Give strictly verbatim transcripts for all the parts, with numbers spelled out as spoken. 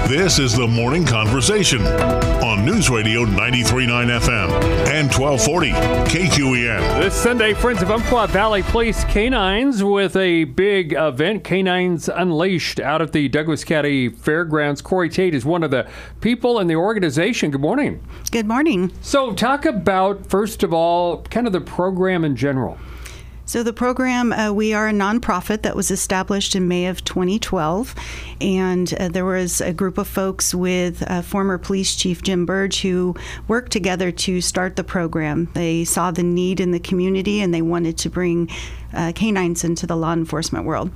This is the Morning Conversation on News Radio ninety-three point nine F M and twelve forty K Q E N. This Sunday, Friends of Umpqua Valley Police Canines with a big event, Canines Unleashed, out at the Douglas County Fairgrounds. Corey Tate is one of the people in the organization. Good morning. Good morning. So talk about, first of all, kind of the program in general. So the program, uh, we are a nonprofit that was established in May of twenty twelve, and uh, there was a group of folks with uh, former Police Chief Jim Burge who worked together to start the program. They saw the need in the community, and they wanted to bring uh, canines into the law enforcement world.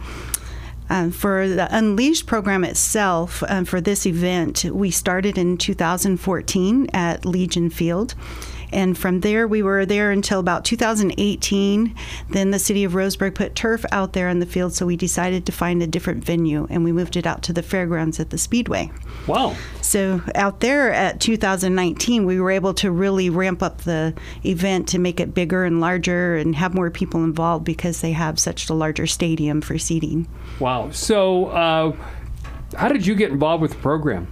Uh, for the Unleashed program itself, uh, for this event, we started in two thousand fourteen at Legion Field. And from there, we were there until about two thousand eighteen. Then the city of Roseburg put turf out there in the field, so we decided to find a different venue, and we moved it out to the fairgrounds at the Speedway. Wow. So out there at two thousand nineteen, we were able to really ramp up the event to make it bigger and larger and have more people involved because they have such a larger stadium for seating. Wow. So uh, how did you get involved with the program?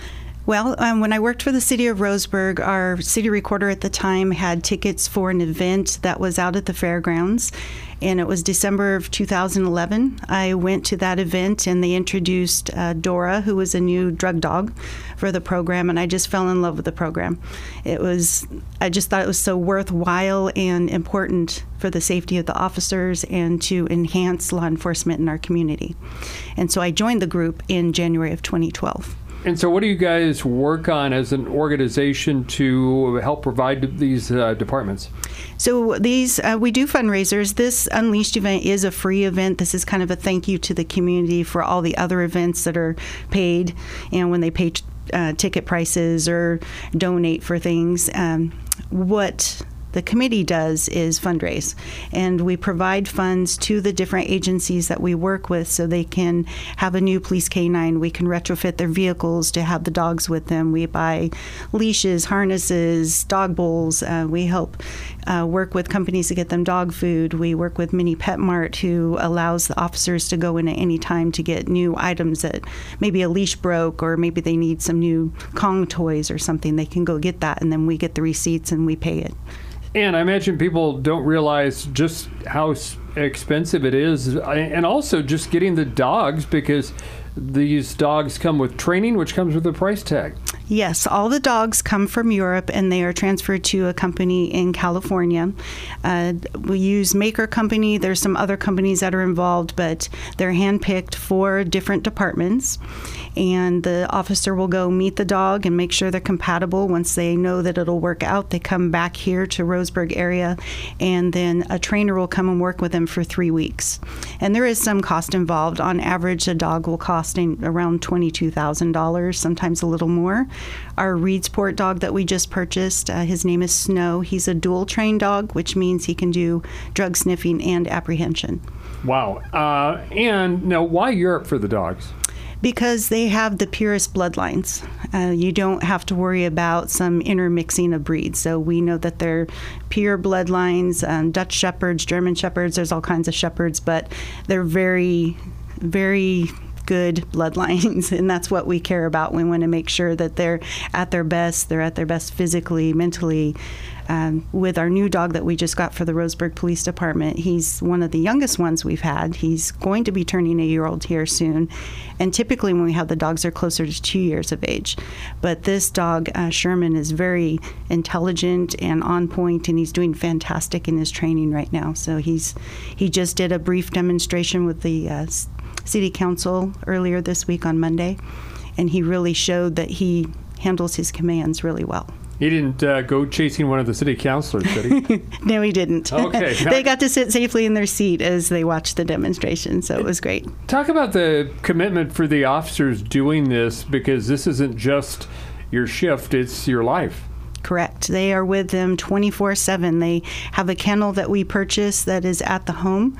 Well, um, when I worked for the city of Roseburg, our city recorder at the time had tickets for an event that was out at the fairgrounds, and it was December of two thousand eleven. I went to that event, and they introduced uh, Dora, who was a new drug dog for the program, and I just fell in love with the program. It was, I just thought it was so worthwhile and important for the safety of the officers and to enhance law enforcement in our community. And so I joined the group in January of twenty twelve. And so what do you guys work on as an organization to help provide these uh, departments? So these, uh, we do fundraisers. This Unleashed event is a free event. This is kind of a thank you to the community for all the other events that are paid, and when they pay uh, ticket prices or donate for things. Um, what the committee does is fundraise, and we provide funds to the different agencies that we work with so they can have a new police canine. We can retrofit their vehicles to have the dogs with them. We buy leashes, harnesses, dog bowls. Uh, we help uh, work with companies to get them dog food. We work with Mini Pet Mart, who allows the officers to go in at any time to get new items that maybe a leash broke, or maybe they need some new Kong toys or something. They can go get that, and then we get the receipts and we pay it. And I imagine people don't realize just how expensive it is, and also just getting the dogs, because these dogs come with training, which comes with a price tag. Yes, all the dogs come from Europe, and they are transferred to a company in California. Uh, we use Maker Company. There's some other companies that are involved, but they're handpicked for different departments. And the officer will go meet the dog and make sure they're compatible. Once they know that it'll work out, they come back here to Roseburg area, and then a trainer will come and work with them for three weeks. And there is some cost involved. On average, a dog will cost around twenty-two thousand dollars, sometimes a little more. Our Reedsport dog that we just purchased, uh, his name is Snow. He's a dual trained dog, which means he can do drug sniffing and apprehension. Wow. Uh, and now, why Europe for the dogs? Because they have the purest bloodlines. Uh, you don't have to worry about some intermixing of breeds. So we know that they're pure bloodlines, um, Dutch Shepherds, German Shepherds, there's all kinds of Shepherds, but they're very, very good bloodlines, and that's what we care about. We want to make sure that they're at their best, they're at their best physically, mentally. Um, with our new dog that we just got for the Roseburg Police Department, he's one of the youngest ones we've had. He's going to be turning a year old here soon, and typically when we have the dogs, they're closer to two years of age. But this dog, uh, Sherman, is very intelligent and on point, and he's doing fantastic in his training right now. So he's he just did a brief demonstration with the uh, City Council earlier this week on Monday, and he really showed that he handles his commands really well. He didn't uh, go chasing one of the city councilors, did he? No, he didn't. Okay. They got to sit safely in their seat as they watched the demonstration, so it was great. Talk about the commitment for the officers doing this, because this isn't just your shift, it's your life. Correct. They are with them twenty-four seven. They have a kennel that we purchased that is at the home.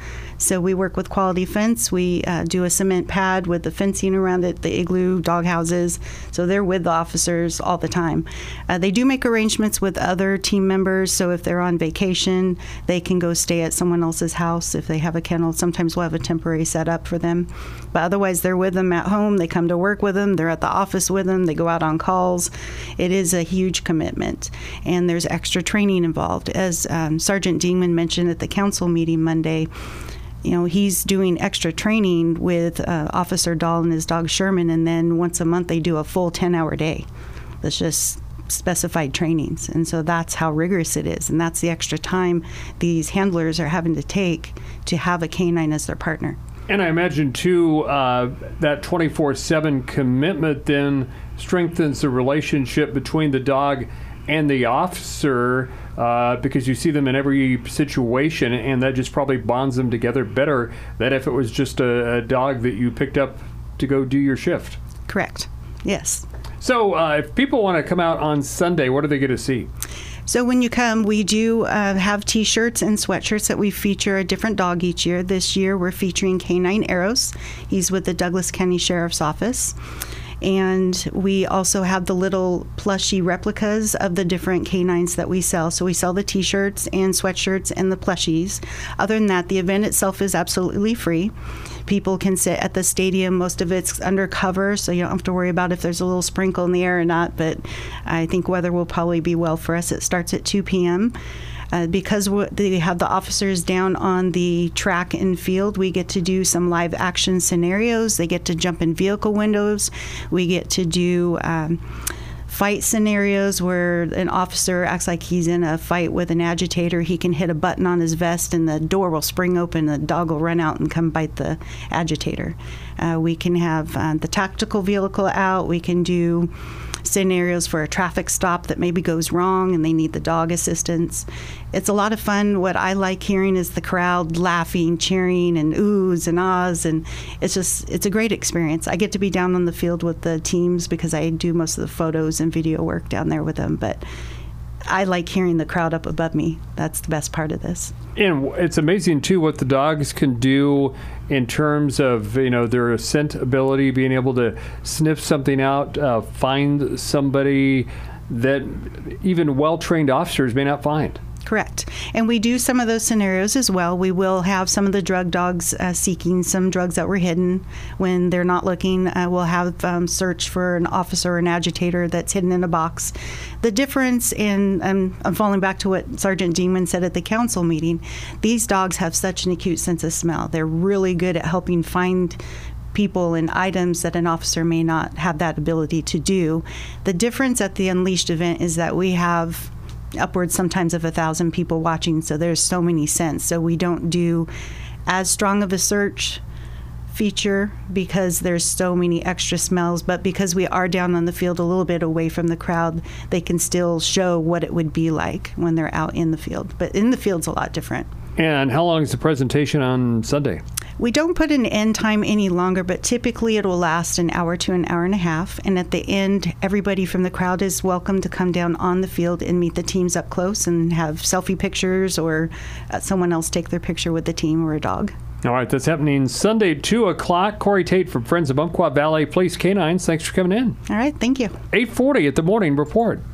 So we work with Quality Fence. We uh, do a cement pad with the fencing around it, the igloo dog houses. So they're with the officers all the time. Uh, they do make arrangements with other team members. So if they're on vacation, they can go stay at someone else's house if they have a kennel. Sometimes we'll have a temporary setup for them. But otherwise, they're with them at home. They come to work with them. They're at the office with them. They go out on calls. It is a huge commitment. And there's extra training involved. As um, Sergeant Dingman mentioned at the council meeting Monday, you know, he's doing extra training with uh, Officer Dahl and his dog Sherman, and then once a month they do a full ten-hour day. That's just specified trainings. And so that's how rigorous it is. And that's the extra time these handlers are having to take to have a canine as their partner. And I imagine, too, uh, that twenty-four seven commitment then strengthens the relationship between the dog and the officer, uh, because you see them in every situation, and that just probably bonds them together better than if it was just a, a dog that you picked up to go do your shift. Correct. Yes. So uh, if people want to come out on Sunday, what are they going to see? So when you come, we do uh, have T-shirts and sweatshirts that we feature a different dog each year. This year, we're featuring Canine Eros. He's with the Douglas County Sheriff's Office. And we also have the little plushy replicas of the different canines that we sell. So we sell the T-shirts and sweatshirts and the plushies. Other than that, the event itself is absolutely free. People can sit at the stadium. Most of it's undercover, so you don't have to worry about if there's a little sprinkle in the air or not. But I think weather will probably be well for us. It starts at two p.m. Uh, because they have the officers down on the track and field, we get to do some live action scenarios. They get to jump in vehicle windows. We get to do um, fight scenarios where an officer acts like he's in a fight with an agitator. He can hit a button on his vest and the door will spring open. The dog will run out and come bite the agitator. Uh, we can have uh, the tactical vehicle out. We can do scenarios for a traffic stop that maybe goes wrong and they need the dog assistance. It's a lot of fun. What I like hearing is the crowd laughing, cheering, and oohs and ahs, and it's just, it's a great experience. I get to be down on the field with the teams because I do most of the photos and video work down there with them, but I like hearing the crowd up above me. That's the best part of this. And it's amazing, too, what the dogs can do in terms of, you know, their scent ability, being able to sniff something out, uh, find somebody that even well-trained officers may not find. Correct. And we do some of those scenarios as well. We will have some of the drug dogs uh, seeking some drugs that were hidden when they're not looking. Uh, we'll have um, search for an officer or an agitator that's hidden in a box. The difference in, um, I'm falling back to what Sergeant Dingman said at the council meeting, these dogs have such an acute sense of smell. They're really good at helping find people and items that an officer may not have that ability to do. The difference at the Unleashed event is that we have upwards sometimes of a thousand people watching, so there's so many scents. So we don't do as strong of a search feature because there's so many extra smells, but because we are down on the field a little bit away from the crowd, they can still show what it would be like when they're out in the field. But in the field's a lot different. And how long is the presentation on Sunday? We don't put an end time any longer, but typically it will last an hour to an hour and a half. And at the end, everybody from the crowd is welcome to come down on the field and meet the teams up close and have selfie pictures or uh, someone else take their picture with the team or a dog. All right, that's happening Sunday, two o'clock. Corey Tate from Friends of Umpqua Valley Police Canines, thanks for coming in. All right, thank you. eight forty at the Morning Report.